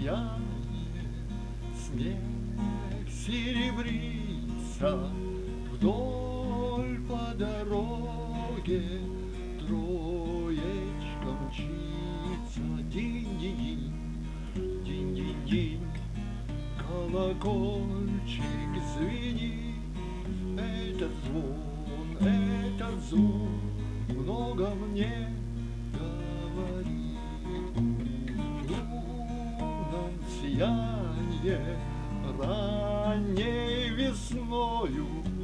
сияние, снег серебрится, вдоль по дороге троечка мчится. Динь-динь-динь, динь-динь-динь, колокольчик звенит. Этот звук много мне говорит. В лунном сиянье ранней весною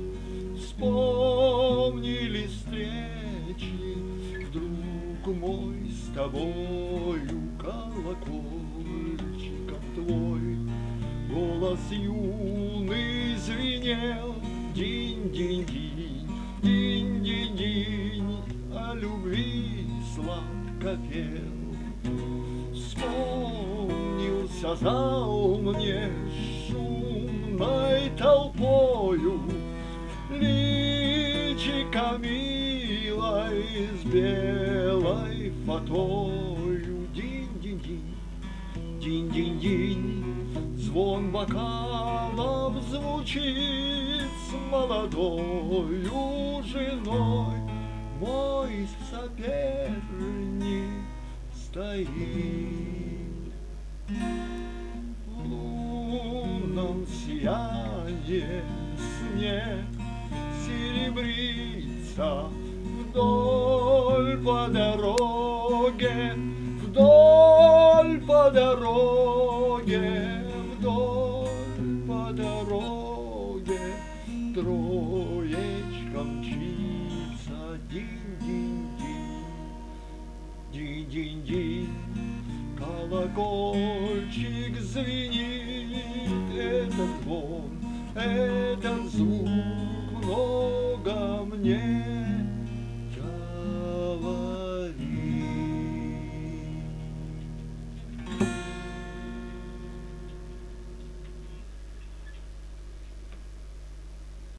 вспомнили встречи вдруг мой с тобою. Колокольчиком твой голос юный звенел. Динь-динь-динь, динь-динь-динь, о любви сладко пел. Вспомнился зал мне шумной толпою, личико милой с белой фатою. Динь-динь-динь, динь-динь-динь, звон бокалов звучит с молодою женой. Мой соперник стоит в лунном сиянии, снег серебрится вдоль по дороге, вдоль по дороге, вдоль по дороге троечка мчится. Динь-динь-динь, динь-динь-динь, колокольчик звенит. Этот звук много мне